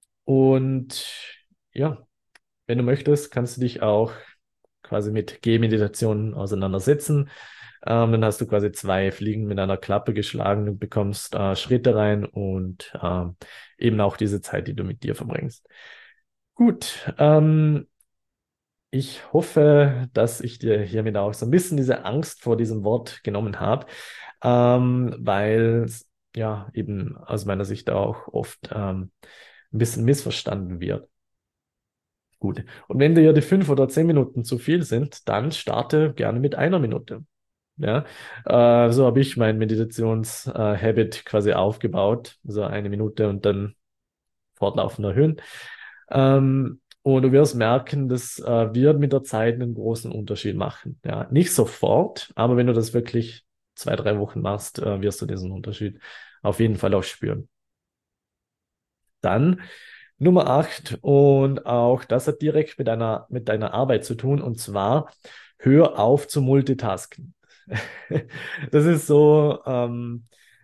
und ja, wenn du möchtest, kannst du dich auch quasi mit Gehmeditation auseinandersetzen. Ähm, dann hast du quasi zwei Fliegen mit einer Klappe geschlagen und bekommst äh, Schritte rein und äh, eben auch diese Zeit, die du mit dir verbringst. Gut, ähm, ich hoffe, dass ich dir hiermit auch so ein bisschen diese Angst vor diesem Wort genommen habe, ähm, weil es ja eben aus meiner Sicht auch oft ähm, ein bisschen missverstanden wird. Gut. Und wenn dir die fünf oder zehn Minuten zu viel sind, dann starte gerne mit einer Minute. Ja, äh, so habe ich mein Meditations-Habit quasi aufgebaut. So eine Minute und dann fortlaufend erhöhen. Ähm, und du wirst merken, das äh, wird mit der Zeit einen großen Unterschied machen. Ja, nicht sofort, aber wenn du das wirklich zwei, drei Wochen machst, äh, wirst du diesen Unterschied auf jeden Fall auch spüren. Dann Nummer acht und auch das hat direkt mit deiner, mit deiner Arbeit zu tun und zwar hör auf zu multitasken. Das ist so ähm,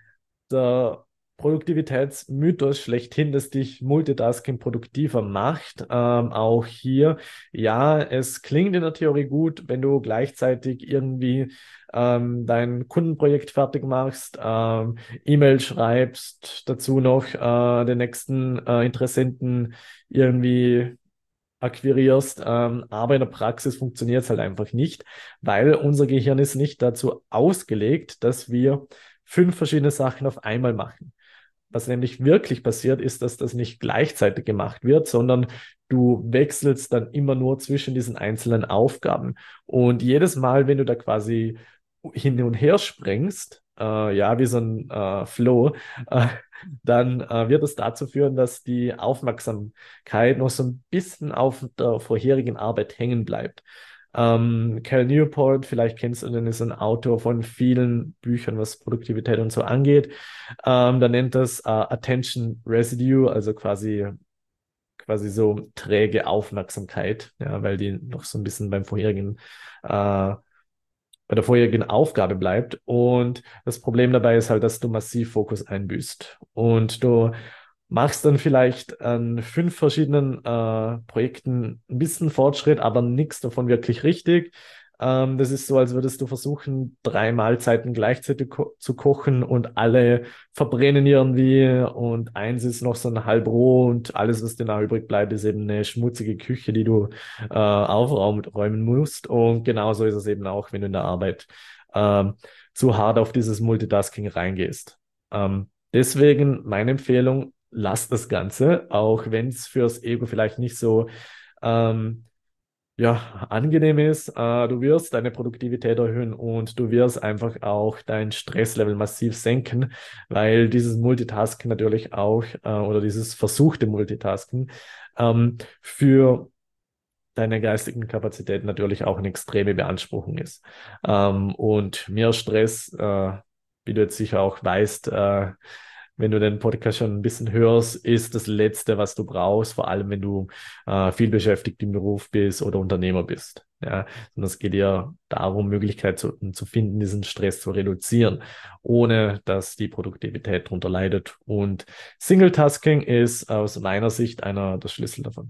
der Produktivitätsmythos schlechthin, dass dich Multitasking produktiver macht. Ähm, auch hier, ja, es klingt in der Theorie gut, wenn du gleichzeitig irgendwie ähm, dein Kundenprojekt fertig machst, ähm, E-Mail schreibst, dazu noch äh, den nächsten äh, Interessenten irgendwie akquirierst, ähm, aber in der Praxis funktioniert es halt einfach nicht, weil unser Gehirn ist nicht dazu ausgelegt, dass wir fünf verschiedene Sachen auf einmal machen. Was nämlich wirklich passiert, ist, dass das nicht gleichzeitig gemacht wird, sondern du wechselst dann immer nur zwischen diesen einzelnen Aufgaben. Und jedes Mal, wenn du da quasi hin und her springst, äh, ja, wie so ein äh, Flow, äh, dann äh, wird es dazu führen, dass die Aufmerksamkeit noch so ein bisschen auf der vorherigen Arbeit hängen bleibt. Ähm, Cal Newport, vielleicht kennst du den, ist ein Autor von vielen Büchern, was Produktivität und so angeht. Ähm, da nennt das äh, Attention Residue, also quasi quasi so träge Aufmerksamkeit, ja, weil die noch so ein bisschen beim vorherigen äh, bei der vorherigen Aufgabe bleibt. Und das Problem dabei ist halt, dass du massiv Fokus einbüßt. Und du machst dann vielleicht an fünf verschiedenen äh, Projekten ein bisschen Fortschritt, aber nichts davon wirklich richtig. Ähm, das ist so, als würdest du versuchen, drei Mahlzeiten gleichzeitig ko zu kochen und alle verbrennen irgendwie und eins ist noch so ein halb roh und alles, was dir noch übrig bleibt, ist eben eine schmutzige Küche, die du äh, aufräumen musst. Und genauso ist es eben auch, wenn du in der Arbeit ähm, zu hart auf dieses Multitasking reingehst. Ähm, deswegen meine Empfehlung, lass das Ganze, auch wenn es fürs Ego vielleicht nicht so ähm, ja, angenehm ist. Äh, du wirst deine Produktivität erhöhen und du wirst einfach auch dein Stresslevel massiv senken, weil dieses Multitasking natürlich auch äh, oder dieses versuchte Multitasking ähm, für deine geistigen Kapazitäten natürlich auch eine extreme Beanspruchung ist. Ähm, und mehr Stress, äh, wie du jetzt sicher auch weißt, äh, wenn du den Podcast schon ein bisschen hörst, ist das Letzte, was du brauchst, vor allem wenn du äh, viel beschäftigt im Beruf bist oder Unternehmer bist. Ja, sondern es geht ja darum, Möglichkeiten zu, zu finden, diesen Stress zu reduzieren, ohne dass die Produktivität darunter leidet. Und Single-Tasking ist aus meiner Sicht einer der Schlüssel davon.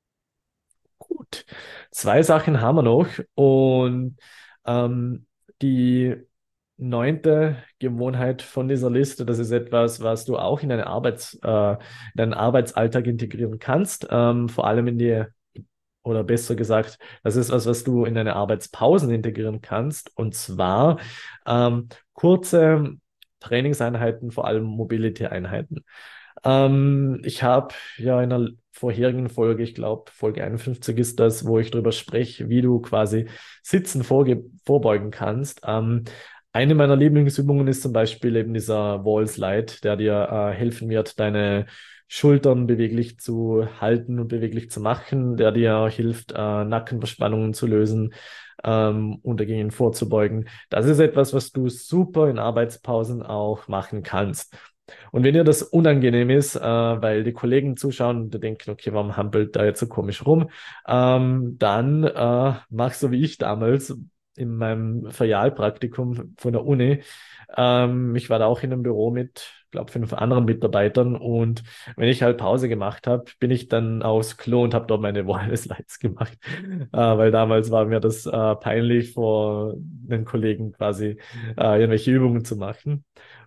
Gut, zwei Sachen haben wir noch und ähm, die neunte Gewohnheit von dieser Liste, das ist etwas, was du auch in deine Arbeits, äh, in deinen Arbeitsalltag integrieren kannst, ähm, vor allem in die, oder besser gesagt, das ist was, was du in deine Arbeitspausen integrieren kannst, und zwar ähm, kurze Trainingseinheiten, vor allem Mobility-Einheiten. Ähm, ich habe ja in einer vorherigen Folge, ich glaube Folge einundfünfzig ist das, wo ich darüber spreche, wie du quasi Sitzen vorge vorbeugen kannst. Ähm, eine meiner Lieblingsübungen ist zum Beispiel eben dieser Wall Slide, der dir äh, helfen wird, deine Schultern beweglich zu halten und beweglich zu machen, der dir hilft, äh, Nackenverspannungen zu lösen ähm, und dagegen vorzubeugen. Das ist etwas, was du super in Arbeitspausen auch machen kannst. Und wenn dir das unangenehm ist, äh, weil die Kollegen zuschauen und du denkst, okay, warum hampelt da jetzt so komisch rum, ähm, dann äh, mach so wie ich damals in meinem Ferialpraktikum von der Uni. Ähm, ich war da auch in einem Büro mit, glaube fünf anderen Mitarbeitern, und wenn ich halt Pause gemacht habe, bin ich dann aufs Klo und habe dort meine Wall-Slides gemacht, äh, weil damals war mir das äh, peinlich, vor den Kollegen quasi äh, irgendwelche Übungen zu machen.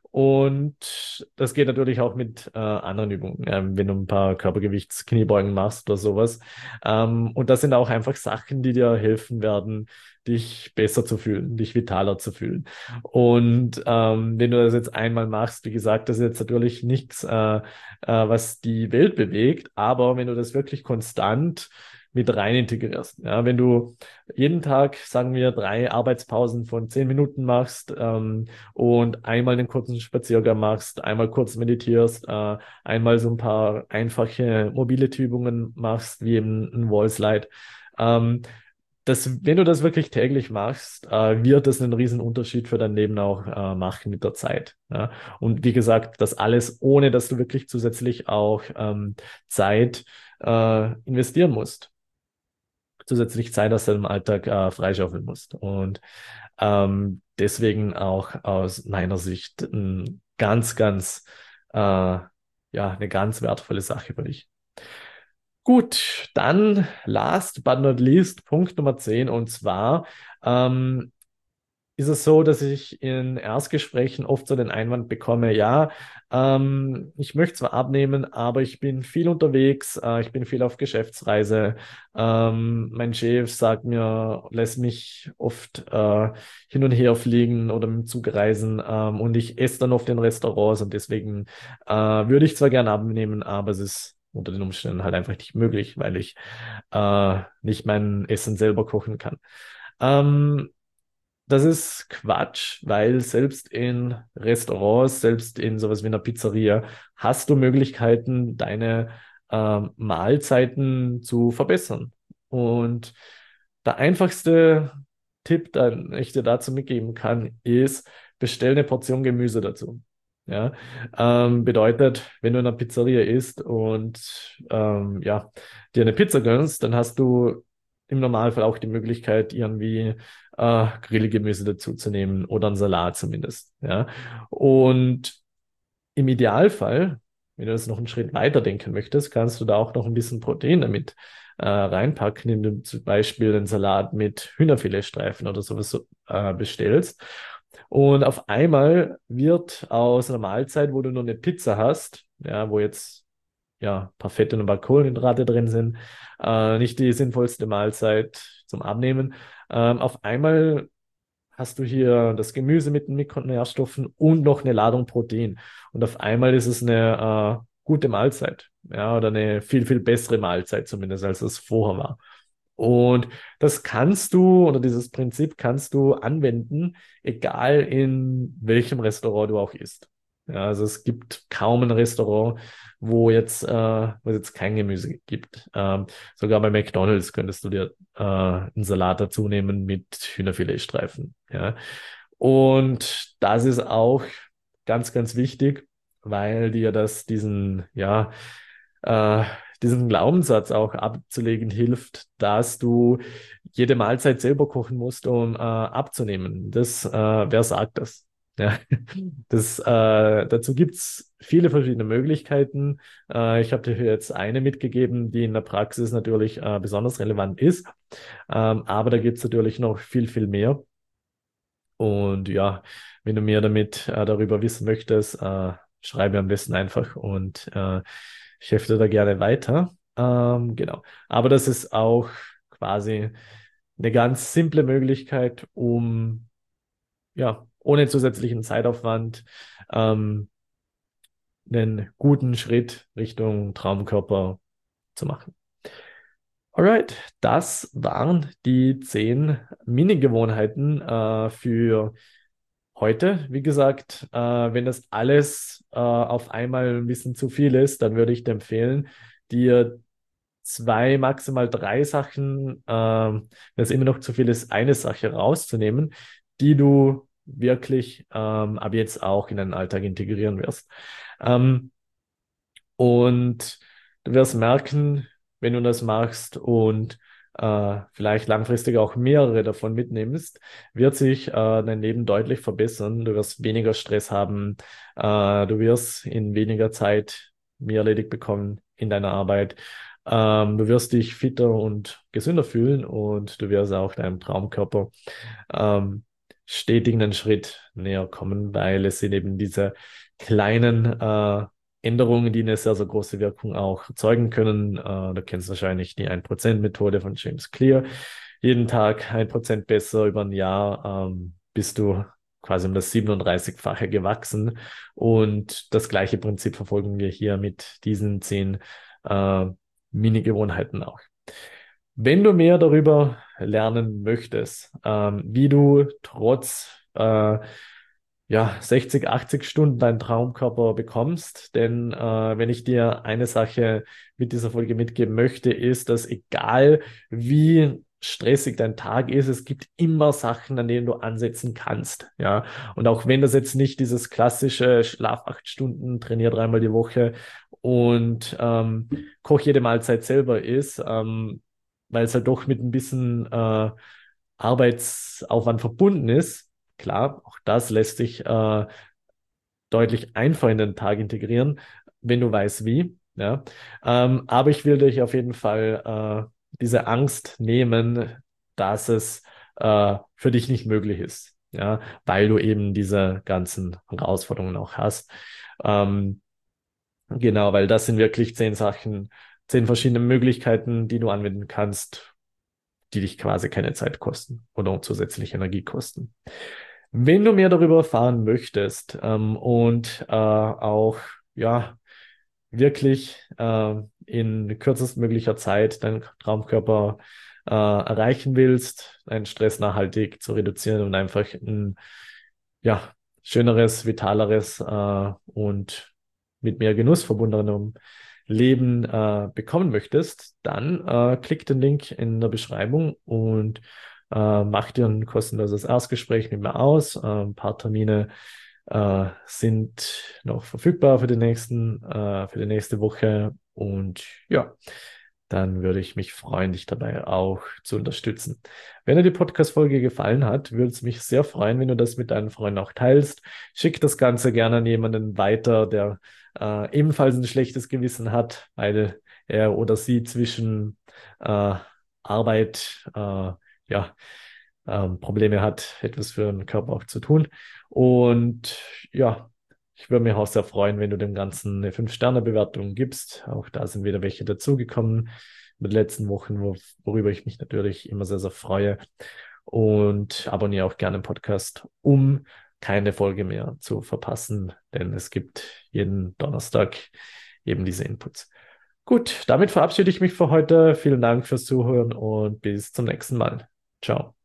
Und das geht natürlich auch mit äh, anderen Übungen, ähm, wenn du ein paar Körpergewichts-Kniebeugen machst oder sowas. Ähm, und das sind auch einfach Sachen, die dir helfen werden, dich besser zu fühlen, dich vitaler zu fühlen. Und ähm, wenn du das jetzt einmal machst, wie gesagt, das ist jetzt natürlich nichts, äh, äh, was die Welt bewegt, aber wenn du das wirklich konstant mit rein integrierst. Ja, wenn du jeden Tag, sagen wir, drei Arbeitspausen von zehn Minuten machst, ähm, und einmal einen kurzen Spaziergang machst, einmal kurz meditierst, äh, einmal so ein paar einfache Mobility-Übungen machst, wie eben ein Wall-Slide. Ähm, das, wenn du das wirklich täglich machst, äh, wird das einen riesen Unterschied für dein Leben auch äh, machen mit der Zeit. Ja? Und wie gesagt, das alles, ohne dass du wirklich zusätzlich auch ähm, Zeit äh, investieren musst. Zusätzlich Zeit aus deinem Alltag äh, freischaufeln musst. Und ähm, deswegen auch aus meiner Sicht ein ganz, ganz, äh, ja, eine ganz wertvolle Sache für dich. Gut, dann last but not least, Punkt Nummer zehn, und zwar ähm, ist es so, dass ich in Erstgesprächen oft so den Einwand bekomme, ja, ähm, ich möchte zwar abnehmen, aber ich bin viel unterwegs, äh, ich bin viel auf Geschäftsreise. Ähm, mein Chef sagt mir, lässt mich oft äh, hin und her fliegen oder mit dem Zug reisen, ähm, und ich esse dann oft in Restaurants, und deswegen äh, würde ich zwar gerne abnehmen, aber es ist unter den Umständen halt einfach nicht möglich, weil ich äh, nicht mein Essen selber kochen kann. Ähm, Das ist Quatsch, weil selbst in Restaurants, selbst in sowas wie einer Pizzeria, hast du Möglichkeiten, deine ähm, Mahlzeiten zu verbessern. Und der einfachste Tipp, den ich dir dazu mitgeben kann, ist, bestell eine Portion Gemüse dazu. Ja, ähm, bedeutet, wenn du in einer Pizzeria isst und ähm, ja, dir eine Pizza gönnst, dann hast du im Normalfall auch die Möglichkeit, irgendwie äh, Grillgemüse dazu zu nehmen oder einen Salat zumindest. Ja, und im Idealfall, wenn du das noch einen Schritt weiter denken möchtest, kannst du da auch noch ein bisschen Protein damit äh, reinpacken, indem du zum Beispiel einen Salat mit Hühnerfiletstreifen oder sowas äh, bestellst. Und auf einmal wird aus einer Mahlzeit, wo du nur eine Pizza hast, ja, wo jetzt ja ein paar Fette und ein paar Kohlenhydrate drin sind, äh, nicht die sinnvollste Mahlzeit zum Abnehmen. Ähm, auf einmal hast du hier das Gemüse mit den Mikronährstoffen und noch eine Ladung Protein. Und auf einmal ist es eine äh, gute Mahlzeit, ja, oder eine viel, viel bessere Mahlzeit zumindest, als es vorher war. Und das kannst du, oder dieses Prinzip kannst du anwenden, egal in welchem Restaurant du auch isst. Ja, also es gibt kaum ein Restaurant, wo jetzt, äh, wo es jetzt kein Gemüse gibt. Ähm, sogar bei McDonald's könntest du dir äh, einen Salat dazu nehmen mit Hühnerfiletstreifen. Ja. Und das ist auch ganz, ganz wichtig. weil dir das diesen, ja, äh, diesen Glaubenssatz auch abzulegen hilft, dass du jede Mahlzeit selber kochen musst, um äh, abzunehmen. Das, äh, wer sagt das? Ja, das, äh, dazu gibt's viele verschiedene Möglichkeiten. Äh, ich habe dir jetzt eine mitgegeben, die in der Praxis natürlich äh, besonders relevant ist. Ähm, aber da gibt's natürlich noch viel, viel mehr. Und ja, wenn du mehr damit äh, darüber wissen möchtest, äh, schreibe am besten einfach und äh, ich helfe dir da gerne weiter. Ähm, genau. Aber das ist auch quasi eine ganz simple Möglichkeit, um ja ohne zusätzlichen Zeitaufwand ähm, einen guten Schritt Richtung Traumkörper zu machen. Alright, das waren die zehn Mini-Gewohnheiten äh, für heute. Wie gesagt, äh, wenn das alles äh, auf einmal ein bisschen zu viel ist, dann würde ich dir empfehlen, dir zwei, maximal drei Sachen, äh, wenn es immer noch zu viel ist, eine Sache rauszunehmen, die du wirklich ähm, ab jetzt auch in deinen Alltag integrieren wirst. Ähm, und du wirst merken, wenn du das machst und äh, vielleicht langfristig auch mehrere davon mitnimmst, wird sich äh, dein Leben deutlich verbessern. Du wirst weniger Stress haben, äh, du wirst in weniger Zeit mehr erledigt bekommen in deiner Arbeit. Ähm, du wirst dich fitter und gesünder fühlen und du wirst auch deinem Traumkörper ähm, stetig einen Schritt näher kommen, weil es sind eben diese kleinen äh, Änderungen, die eine sehr, sehr große Wirkung auch erzeugen können. Äh, du kennst wahrscheinlich die ein Prozent Methode von James Clear. Jeden Tag ein Prozent besser über ein Jahr ähm, bist du quasi um das siebenunddreißig-fache gewachsen. Und das gleiche Prinzip verfolgen wir hier mit diesen zehn äh, Mini-Gewohnheiten auch. Wenn du mehr darüber lernen möchtest, ähm, wie du trotz äh, ja, sechzig, achtzig Stunden deinen Traumkörper bekommst, denn äh, wenn ich dir eine Sache mit dieser Folge mitgeben möchte, ist, dass egal wie stressig dein Tag ist, es gibt immer Sachen, an denen du ansetzen kannst, ja. Und auch wenn das jetzt nicht dieses klassische Schlaf acht Stunden, trainier dreimal die Woche und ähm, koch jede Mahlzeit selber ist, ähm, weil es halt doch mit ein bisschen äh, Arbeitsaufwand verbunden ist. Klar, auch das lässt sich äh, deutlich einfacher in den Tag integrieren, wenn du weißt wie. Ja. Ähm, aber ich will dich auf jeden Fall äh, diese Angst nehmen, dass es äh, für dich nicht möglich ist. Ja, weil du eben diese ganzen Herausforderungen auch hast. Ähm, genau, weil das sind wirklich zehn Sachen, zehn verschiedene Möglichkeiten, die du anwenden kannst, die dich quasi keine Zeit kosten oder zusätzliche Energie kosten. Wenn du mehr darüber erfahren möchtest ähm, und äh, auch ja wirklich äh, in kürzestmöglicher Zeit deinen Traumkörper äh, erreichen willst, deinen Stress nachhaltig zu reduzieren und einfach ein ja schöneres, vitaleres äh, und mit mehr Genuss verbundenem Leben äh, bekommen möchtest, dann äh, klick den Link in der Beschreibung und äh, mach dir ein kostenloses Erstgespräch mit mir aus. Äh, ein paar Termine äh, sind noch verfügbar für die nächsten, äh, für die nächste Woche. Und ja, dann würde ich mich freuen, dich dabei auch zu unterstützen. Wenn dir die Podcast-Folge gefallen hat, würde es mich sehr freuen, wenn du das mit deinen Freunden auch teilst. Schick das Ganze gerne an jemanden weiter, der äh, ebenfalls ein schlechtes Gewissen hat, weil er oder sie zwischen äh, Arbeit, äh, ja, ähm, Probleme hat, etwas für den Körper auch zu tun. Und ja, ich würde mich auch sehr freuen, wenn du dem Ganzen eine fünf-Sterne-Bewertung gibst. Auch da sind wieder welche dazugekommen mit den letzten Wochen, wo, worüber ich mich natürlich immer sehr, sehr freue. Und abonniere auch gerne den Podcast, um keine Folge mehr zu verpassen, denn es gibt jeden Donnerstag eben diese Inputs. Gut, damit verabschiede ich mich für heute. Vielen Dank fürs Zuhören und bis zum nächsten Mal. Ciao.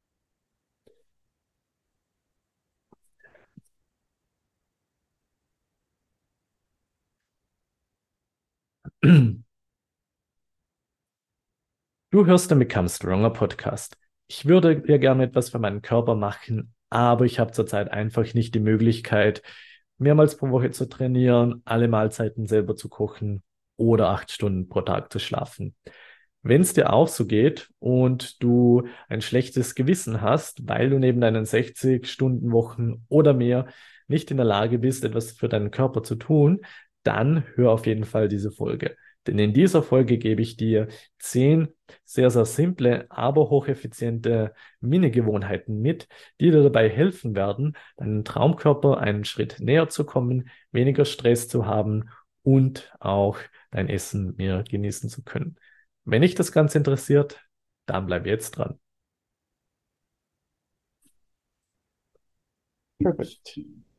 Du hörst den Become Stronger Podcast. Ich würde ja gerne etwas für meinen Körper machen, aber ich habe zurzeit einfach nicht die Möglichkeit, mehrmals pro Woche zu trainieren, alle Mahlzeiten selber zu kochen oder acht Stunden pro Tag zu schlafen. Wenn es dir auch so geht und du ein schlechtes Gewissen hast, weil du neben deinen sechzig-Stunden-Wochen oder mehr nicht in der Lage bist, etwas für deinen Körper zu tun, dann hör auf jeden Fall diese Folge. Denn in dieser Folge gebe ich dir zehn sehr, sehr simple, aber hocheffiziente Mini-Gewohnheiten mit, die dir dabei helfen werden, deinem Traumkörper einen Schritt näher zu kommen, weniger Stress zu haben und auch dein Essen mehr genießen zu können. Wenn dich das Ganze interessiert, dann bleib jetzt dran. Perfekt.